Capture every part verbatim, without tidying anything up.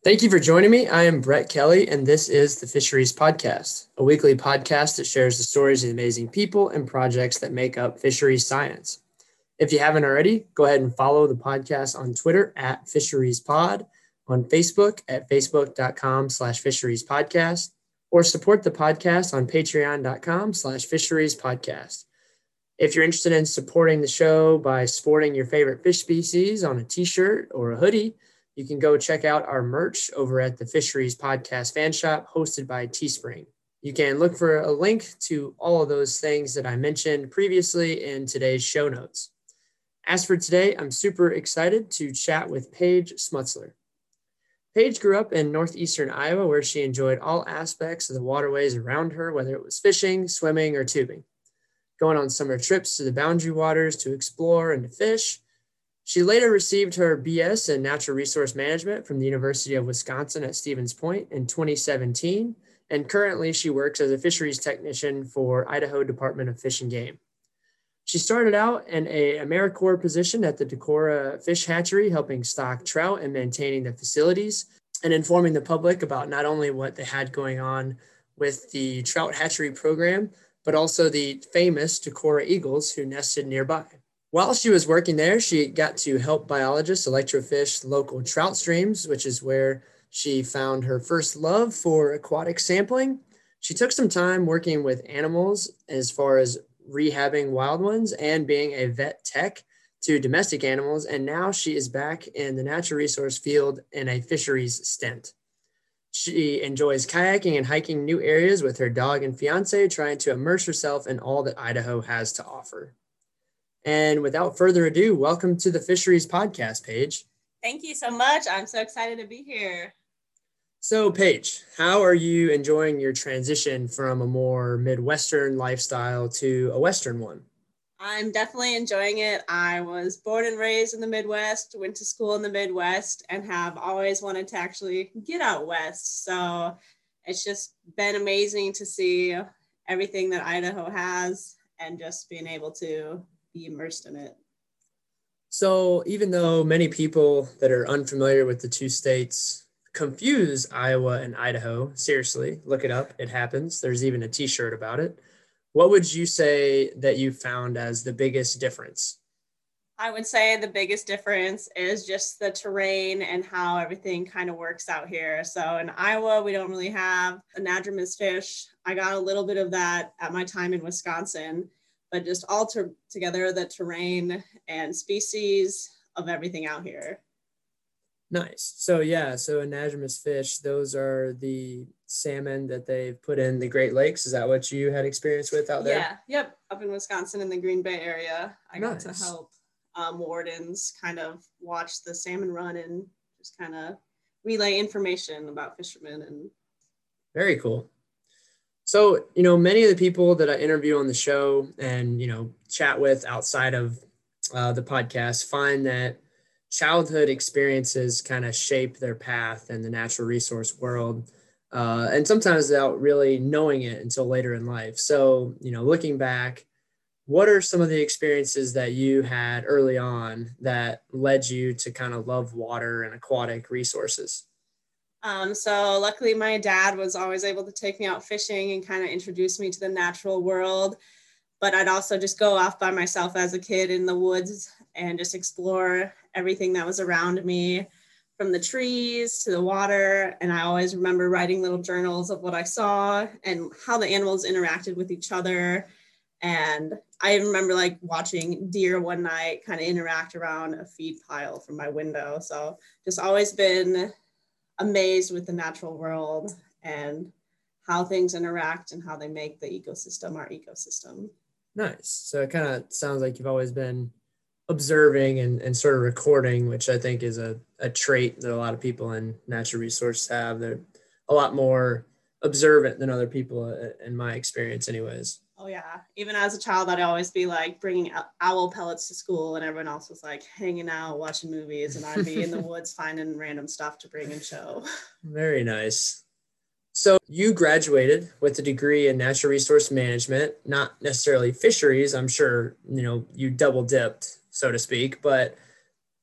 Thank you for joining me. I am Brett Kelly, and this is the Fisheries Podcast, a weekly podcast that shares the stories of amazing people and projects that make up fisheries science. If you haven't already, go ahead and follow the podcast on Twitter at FisheriesPod, on Facebook at facebook.com slash fisheriespodcast, or support the podcast on patreon.com slash fisheriespodcast. If you're interested in supporting the show by sporting your favorite fish species on a t-shirt or a hoodie, you can go check out our merch over at the Fisheries Podcast fan shop hosted by Teespring. You can look for a link to all of those things that I mentioned previously in today's show notes. As for today, I'm super excited to chat with Paige Smutzler. Paige grew up in northeastern Iowa, where she enjoyed all aspects of the waterways around her, whether it was fishing, swimming, or tubing. Going on summer trips to the Boundary Waters to explore and to fish. She later received her B S in Natural Resource Management from the University of Wisconsin at Stevens Point in twenty seventeen, and currently she works as a fisheries technician for Idaho Department of Fish and Game. She started out in a AmeriCorps position at the Decorah Fish Hatchery, helping stock trout and maintaining the facilities and informing the public about not only what they had going on with the trout hatchery program, but also the famous Decorah eagles who nested nearby. While she was working there, she got to help biologists electrofish local trout streams, which is where she found her first love for aquatic sampling. She took some time working with animals as far as rehabbing wild ones and being a vet tech to domestic animals, and now she is back in the natural resource field in a fisheries stint. She enjoys kayaking and hiking new areas with her dog and fiance, trying to immerse herself in all that Idaho has to offer. And without further ado, welcome to the Fisheries Podcast, Paige. Thank you so much. I'm so excited to be here. So, Paige, how are you enjoying your transition from a more Midwestern lifestyle to a Western one? I'm definitely enjoying it. I was born and raised in the Midwest, went to school in the Midwest, and have always wanted to actually get out West. So it's just been amazing to see everything that Idaho has and just being able to be immersed in it. So even though many people that are unfamiliar with the two states confuse Iowa and Idaho, seriously, look it up. It happens. There's even a t-shirt about it. What would you say that you found as the biggest difference? I would say the biggest difference is just the terrain and how everything kind of works out here. So in Iowa, we don't really have anadromous fish. I got a little bit of that at my time in Wisconsin, but just all ter- together the terrain and species of everything out here. Nice. So yeah, so anadromous fish, those are the salmon that they've put in the Great Lakes. Is that what you had experience with out there? Yeah, yep. Up in Wisconsin in the Green Bay area, I Nice. got to help um, wardens kind of watch the salmon run and just kind of relay information about fishermen. And very cool. So, you know, many of the people that I interview on the show and, you know, chat with outside of uh, the podcast find that childhood experiences kind of shape their path in the natural resource world. Uh, and sometimes without really knowing it until later in life. So, you know, looking back, what are some of the experiences that you had early on that led you to kind of love water and aquatic resources? Um, so luckily my dad was always able to take me out fishing and kind of introduce me to the natural world. But I'd also just go off by myself as a kid in the woods and just explore everything that was around me, from the trees to the water. And I always remember writing little journals of what I saw and how the animals interacted with each other. And I remember like watching deer one night kind of interact around a feed pile from my window. So just always been amazed with the natural world and how things interact and how they make the ecosystem our ecosystem. Nice. So it kind of sounds like you've always been observing and, and sort of recording, which I think is a, a trait that a lot of people in natural resources have. They're a lot more observant than other people, in my experience anyways. Oh yeah. Even as a child, I'd always be like bringing owl pellets to school and everyone else was like hanging out, watching movies, and I'd be in the woods finding random stuff to bring and show. Very nice. So you graduated with a degree in natural resource management, not necessarily fisheries. I'm sure, you know, you double dipped, so to speak, but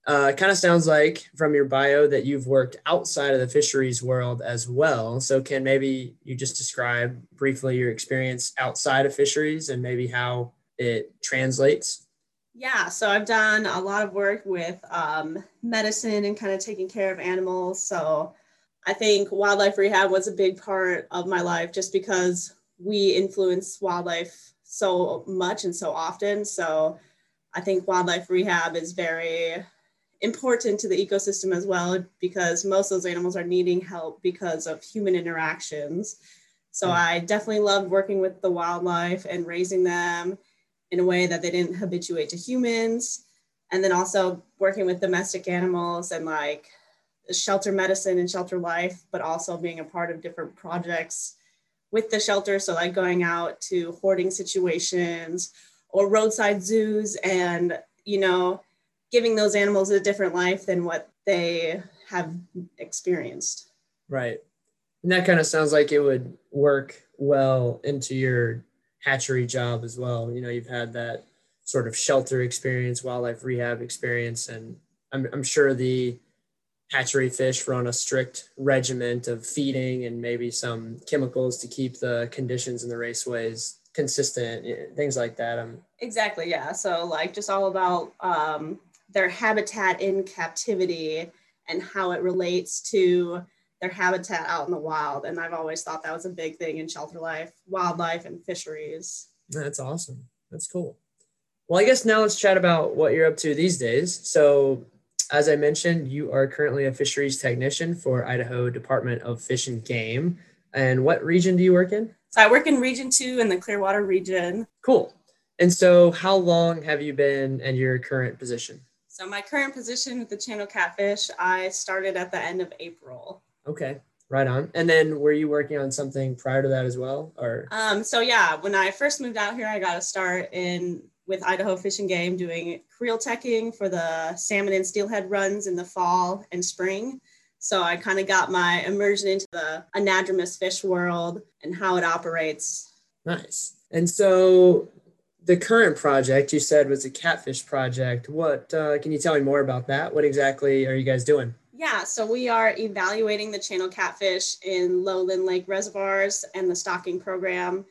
Uh, it kind of sounds like from your bio that you've worked outside of the fisheries world as well. So can maybe you just describe briefly your experience outside of fisheries and maybe how it translates? Yeah, so I've done a lot of work with um, medicine and kind of taking care of animals. So I think wildlife rehab was a big part of my life just because we influence wildlife so much and so often. So I think wildlife rehab is very important to the ecosystem as well because most of those animals are needing help because of human interactions. So Mm. I definitely loved working with the wildlife and raising them in a way that they didn't habituate to humans. And then also working with domestic animals and like shelter medicine and shelter life, but also being a part of different projects with the shelter. So like going out to hoarding situations or roadside zoos and, you know, giving those animals a different life than what they have experienced. Right. And that kind of sounds like it would work well into your hatchery job as well. You know, you've had that sort of shelter experience, wildlife rehab experience, and I'm, I'm sure the hatchery fish run a strict regiment of feeding and maybe some chemicals to keep the conditions in the raceways consistent, things like that. Um, Exactly, yeah. So like just all about um, their habitat in captivity and how it relates to their habitat out in the wild. And I've always thought that was a big thing in shelter life, wildlife, and fisheries. that's awesome. That's cool. Well, I guess now let's chat about what you're up to these days. So, as I mentioned, you are currently a fisheries technician for Idaho Department of Fish and Game. And what region do you work in? So I work in Region two in the Clearwater region. Cool. And so, how long have you been in your current position? So my current position with the Channel Catfish, I started at the end of April. Okay, right on. And then, were you working on something prior to that as well, or? Um, so yeah, when I first moved out here, I got to start in with Idaho Fish and Game doing creel teching for the salmon and steelhead runs in the fall and spring. So I kind of got my immersion into the anadromous fish world and how it operates. Nice. And so, the current project you said was a catfish project. What uh, can you tell me more about that? What exactly are you guys doing? Yeah, so we are evaluating the channel catfish in lowland lake reservoirs and the stocking program,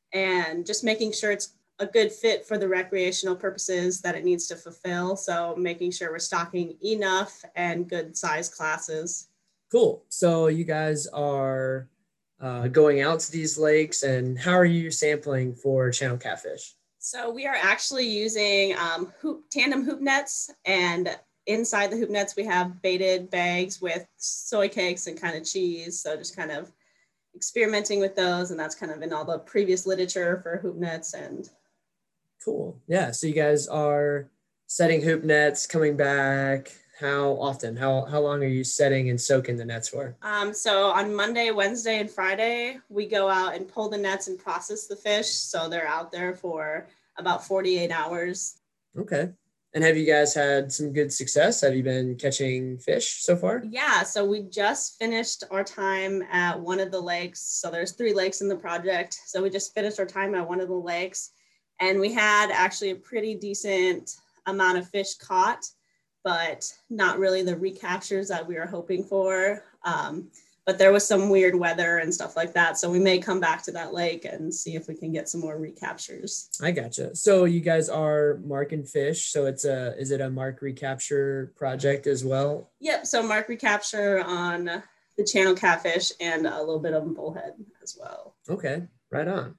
and just making sure it's a good fit for the recreational purposes that it needs to fulfill. So making sure we're stocking enough and good size classes. Cool. So you guys are uh, going out to these lakes, and how are you sampling for channel catfish? So we are actually using um, hoop, tandem hoop nets, and inside the hoop nets we have baited bags with soy cakes and kind of cheese. So just kind of experimenting with those, and that's kind of in all the previous literature for hoop nets. And cool. Yeah. So you guys are setting hoop nets, coming back. How often? How how long are you setting and soaking the nets for? Um, so on Monday, Wednesday, and Friday, we go out and pull the nets and process the fish. So they're out there for about forty-eight hours. Okay. And have you guys had some good success? Have you been catching fish so far? Yeah, so we just finished our time at one of the lakes. So there's three lakes in the project. So we just finished our time at one of the lakes, and we had actually a pretty decent amount of fish caught, but not really the recaptures that we were hoping for. Um, but there was some weird weather and stuff like that. So we may come back to that lake and see if we can get some more recaptures. I gotcha. So you guys are marking fish. So it's a, is it a mark recapture project as well? Yep. So mark recapture on the channel catfish and a little bit of bullhead as well. Okay. Right on.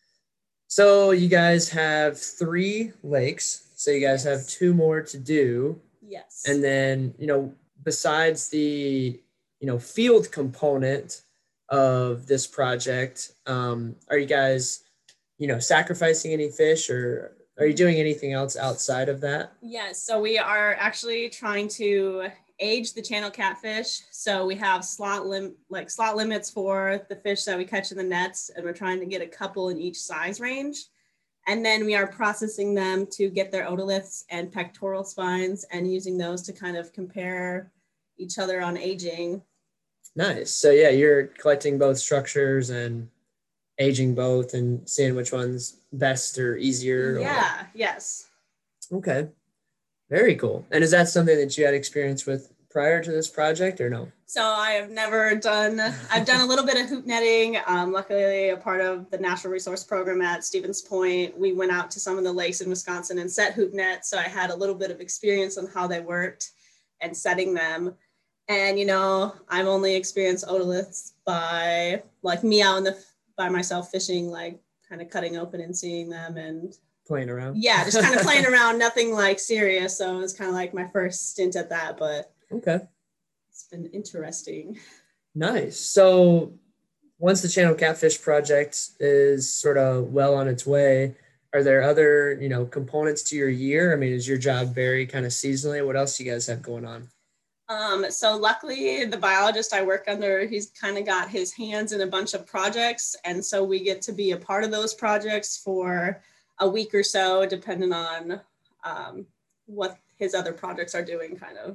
So you guys have three lakes. So you guys Yes. have two more to do. Yes. And then, you know, besides the, you know, field component of this project, um, are you guys, you know, sacrificing any fish, or are you doing anything else outside of that? Yes. So we are actually trying to age the channel catfish. So we have slot lim like slot limits for the fish that we catch in the nets, and we're trying to get a couple in each size range. And then we are processing them to get their otoliths and pectoral spines and using those to kind of compare each other on aging. Nice. So yeah, you're collecting both structures and aging both and seeing which one's best or easier. Yeah, or... yes. Okay. Very cool. And is that something that you had experience with prior to this project or no? So I have never done, I've done a little bit of hoop netting. Um, luckily, a part of the Natural Resource Program at Stevens Point, we went out to some of the lakes in Wisconsin and set hoop nets. So I had a little bit of experience on how they worked and setting them. And, you know, I've only experienced otoliths by like me out in the, by myself fishing, like kind of cutting open and seeing them and playing around. Yeah, just kind of playing around, nothing like serious. So it was kind of like my first stint at that, but okay. It's been interesting. Nice. So once the Channel Catfish project is sort of well on its way, are there other, you know, components to your year? I mean, is your job vary kind of seasonally? What else do you guys have going on? Um, so luckily the biologist I work under, he's kind of got his hands in a bunch of projects. And so we get to be a part of those projects for a week or so, depending on um, what his other projects are doing kind of.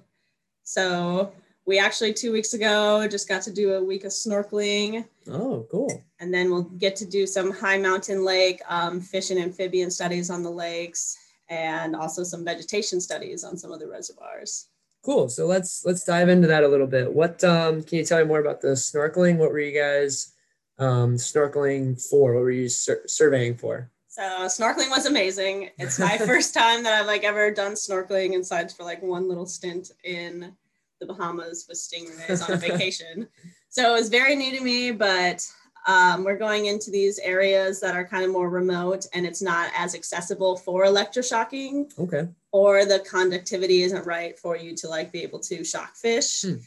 So we actually two weeks ago just got to do a week of snorkeling. Oh, cool. And then we'll get to do some high mountain lake um, fish and amphibian studies on the lakes, and also some vegetation studies on some of the reservoirs. Cool. So let's let's dive into that a little bit. What um, can you tell me more about the snorkeling? What were you guys um, snorkeling for? What were you sur- surveying for? So snorkeling was amazing. It's my first time that I've like ever done snorkeling, aside for like one little stint in the Bahamas with stingrays on a vacation. So it was very new to me, but um, we're going into these areas that are kind of more remote and it's not as accessible for electroshocking. Okay. Or the conductivity isn't right for you to like be able to shock fish. Hmm.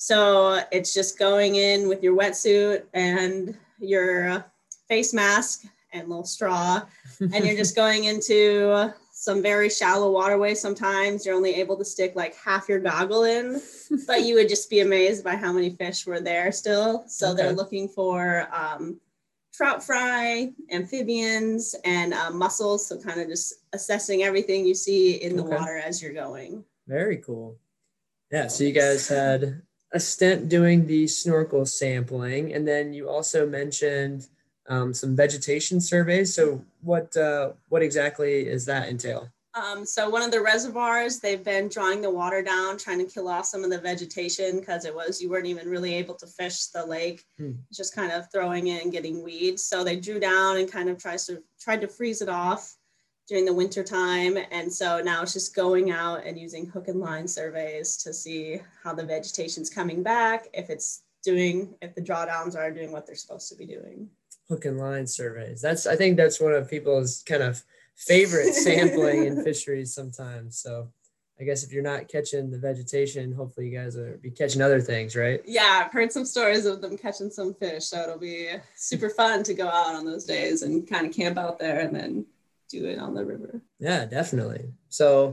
So it's just going in with your wetsuit and your face mask and little straw, and you're just going into some very shallow waterways. Sometimes you're only able to stick like half your goggle in, but you would just be amazed by how many fish were there still. So okay. They're looking for um, trout fry, amphibians, and uh, mussels. So kind of just assessing everything you see in the okay. water as you're going. Very cool. Yeah, so you guys had a stint doing the snorkel sampling, and then you also mentioned Um, some vegetation surveys. So what uh, what exactly is that entail? Um, so one of the reservoirs, they've been drawing the water down, trying to kill off some of the vegetation because it was, you weren't even really able to fish the lake, hmm. just kind of throwing in and getting weeds. So they drew down and kind of tries to tried to freeze it off during the winter time. And so now it's just going out and using hook and line surveys to see how the vegetation's coming back, if it's doing, if the drawdowns are doing what they're supposed to be doing. Hook and line surveys. That's, I think that's one of people's kind of favorite sampling in fisheries sometimes. So I guess if you're not catching the vegetation, hopefully you guys will be catching other things, right? Yeah, I've heard some stories of them catching some fish. So it'll be super fun to go out on those days and kind of camp out there and then do it on the river. Yeah, definitely. So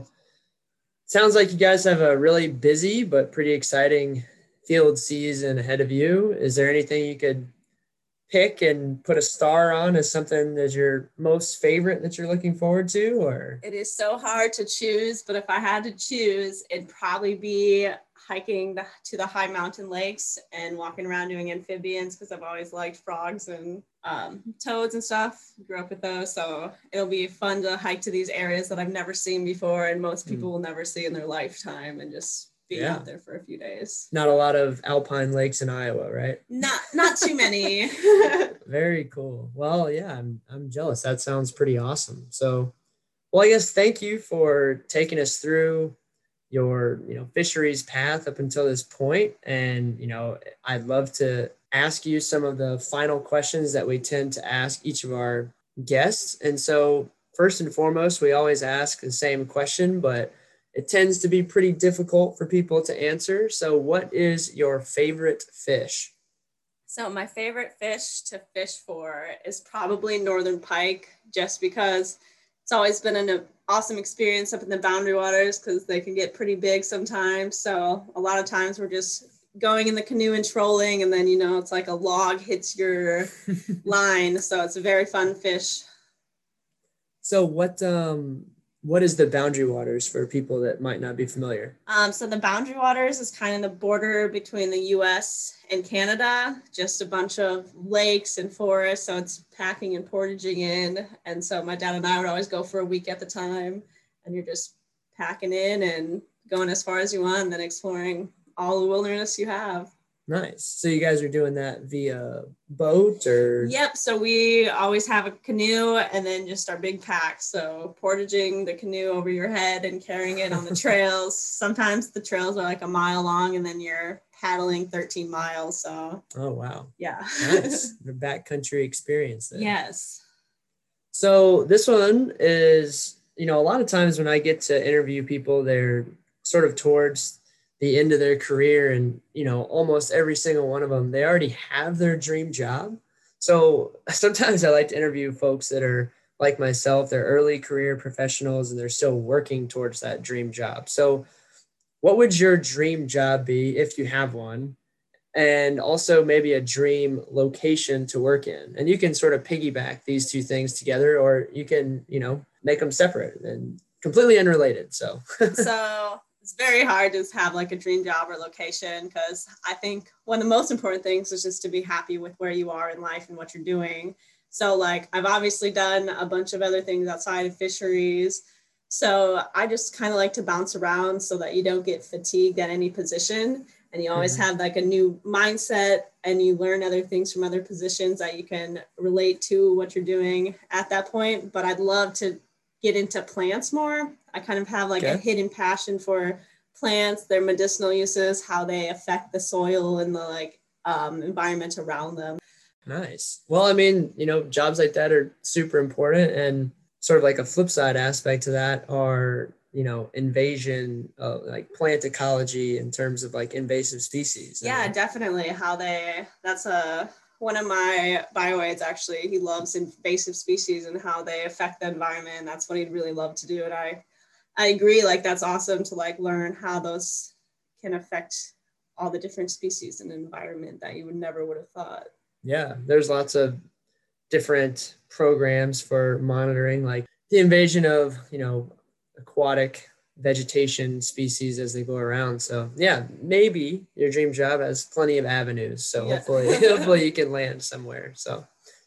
sounds like you guys have a really busy but pretty exciting field season ahead of you. Is there anything you could pick and put a star on as something that's your most favorite that you're looking forward to? Or it is so hard to choose, but if I had to choose, it'd probably be hiking the, to the high mountain lakes and walking around doing amphibians, because I've always liked frogs and um, toads and stuff. Grew up with those, so it'll be fun to hike to these areas that I've never seen before and most people mm. will never see in their lifetime, and just be yeah. out there for a few days. Not a lot of alpine lakes in Iowa, right? Not not too many. Very cool. Well, yeah, I'm I'm jealous. That sounds pretty awesome. So, well, I guess thank you for taking us through your, you know, fisheries path up until this point. And, you know, I'd love to ask you some of the final questions that we tend to ask each of our guests. And so first and foremost, we always ask the same question, but it tends to be pretty difficult for people to answer. So what is your favorite fish? So my favorite fish to fish for is probably northern pike, just because it's always been an awesome experience up in the boundary waters because they can get pretty big sometimes. So a lot of times we're just going in the canoe and trolling, and then, you know, it's like a log hits your line. So it's a very fun fish. So what, um, what is the boundary waters for people that might not be familiar? Um, so the boundary waters is kind of the border between the U S and Canada, just a bunch of lakes and forests. So it's packing and portaging in. And so my dad and I would always go for a week at the time, and you're just packing in and going as far as you want, and then exploring all the wilderness you have. Nice. So you guys are doing that via boat or? Yep. So we always have a canoe and then just our big pack. So portaging the canoe over your head and carrying it on the trails. Sometimes the trails are like a mile long and then you're paddling thirteen miles. So. Oh, wow. Yeah. Nice. The backcountry experience then. Yes. So this one is, you know, a lot of times when I get to interview people, they're sort of towards the end of their career, and you know, almost every single one of them, they already have their dream job. So sometimes I like to interview folks that are like myself, they're early career professionals and they're still working towards that dream job. So what would your dream job be if you have one? And also maybe a dream location to work in. And you can sort of piggyback these two things together, or you can, you know, make them separate and completely unrelated. So so it's very hard to have like a dream job or location, because I think one of the most important things is just to be happy with where you are in life and what you're doing. So like I've obviously done a bunch of other things outside of fisheries. So I just kind of like to bounce around so that you don't get fatigued at any position. And you always mm-hmm. have like a new mindset, and you learn other things from other positions that you can relate to what you're doing at that point. But I'd love to get into plants more. I kind of have like okay. a hidden passion for plants, their medicinal uses, how they affect the soil and the like um, environment around them. Nice. Well, I mean, you know, jobs like that are super important, and sort of like a flip side aspect to that are, you know, invasion, uh, like plant ecology in terms of like invasive species. Yeah, and, definitely. How they, that's a, one of my bioaids actually, he loves invasive species and how they affect the environment. That's what he'd really love to do. And I, I agree. Like, that's awesome to like learn how those can affect all the different species in the environment that you would never would have thought. Yeah. There's lots of different programs for monitoring like the invasion of, you know, aquatic vegetation species as they go around. So yeah, maybe your dream job has plenty of avenues. So yeah. hopefully, hopefully you can land somewhere. So,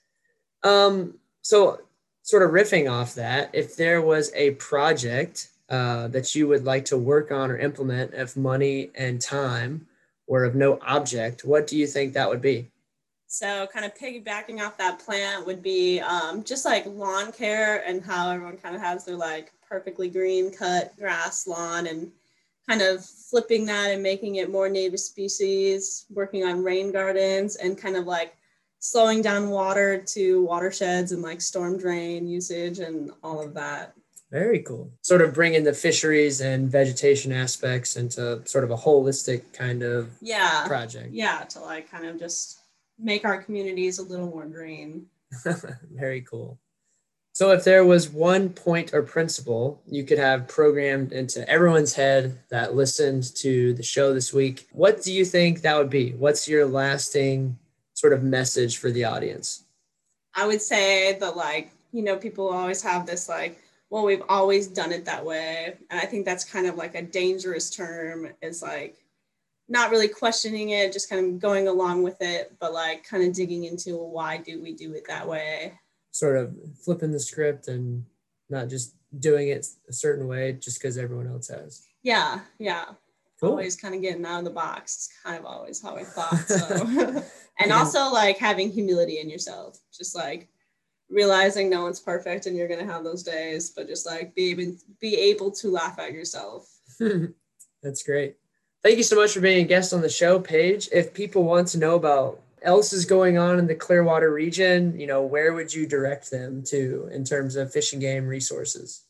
um, so sort of riffing off that, if there was a project uh, that you would like to work on or implement if money and time were of no object, what do you think that would be? So kind of piggybacking off that plant would be um, just like lawn care, and how everyone kind of has their like perfectly green cut grass lawn, and kind of flipping that and making it more native species, working on rain gardens, and kind of like slowing down water to watersheds and like storm drain usage and all of that. Very cool. Sort of bringing the fisheries and vegetation aspects into sort of a holistic kind of yeah project. Yeah, to like kind of just make our communities a little more green. Very cool. So if there was one point or principle you could have programmed into everyone's head that listened to the show this week, what do you think that would be? What's your lasting sort of message for the audience? I would say that, like, you know, people always have this like, well, we've always done it that way. And I think that's kind of like a dangerous term, is like not really questioning it, just kind of going along with it, but like kind of digging into why do we do it that way? Sort of flipping the script and not just doing it a certain way just because everyone else has. Yeah, yeah. Cool. Always kind of getting out of the box. It's kind of always how I thought. So, and also like having humility in yourself, just like realizing no one's perfect and you're gonna have those days, but just like be able be able to laugh at yourself. That's great. Thank you so much for being a guest on the show, Paige. If people want to know about else is going on in the Clearwater region, you know, where would you direct them to in terms of Fish and Game resources?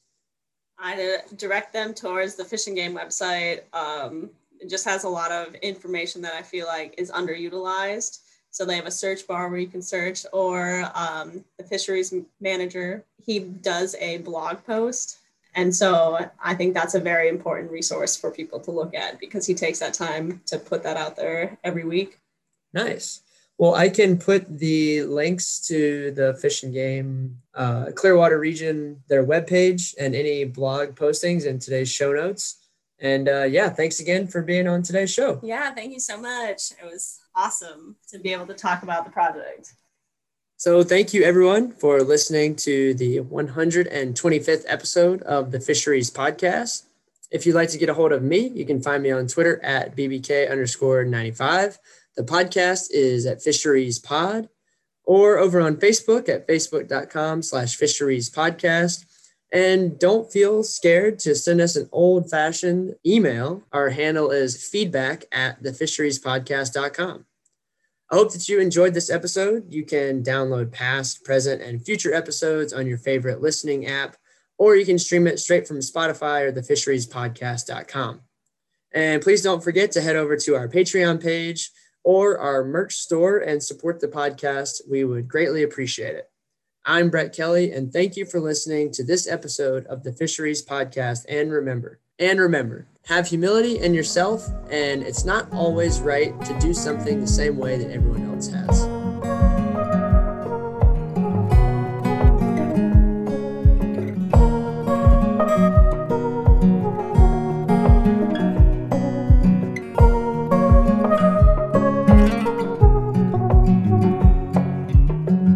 I direct them towards the Fish and Game website. Um, it just has a lot of information that I feel like is underutilized. So they have a search bar where you can search, or um, the fisheries manager, he does a blog post. And so I think that's a very important resource for people to look at, because he takes that time to put that out there every week. Nice. Well, I can put the links to the Fish and Game uh, Clearwater region, their webpage, and any blog postings in today's show notes. And uh, yeah, thanks again for being on today's show. Yeah, thank you so much. It was awesome to be able to talk about the project. So thank you, everyone, for listening to the one hundred twenty-fifth episode of the Fisheries Podcast. If you'd like to get a hold of me, you can find me on Twitter at B B K underscore ninety-five. The podcast is at Fisheries Pod, or over on Facebook at facebook.com slash fisheries podcast. And don't feel scared to send us an old-fashioned email. Our handle is feedback at the fisheries podcast dot com. I hope that you enjoyed this episode. You can download past, present, and future episodes on your favorite listening app, or you can stream it straight from Spotify or the fisheries podcast dot com. And please don't forget to head over to our Patreon page or our merch store and support the podcast. We would greatly appreciate it. I'm Brett Kelly, and thank you for listening to this episode of the Fisheries Podcast. And remember, and remember, have humility in yourself, and it's not always right to do something the same way that everyone else has.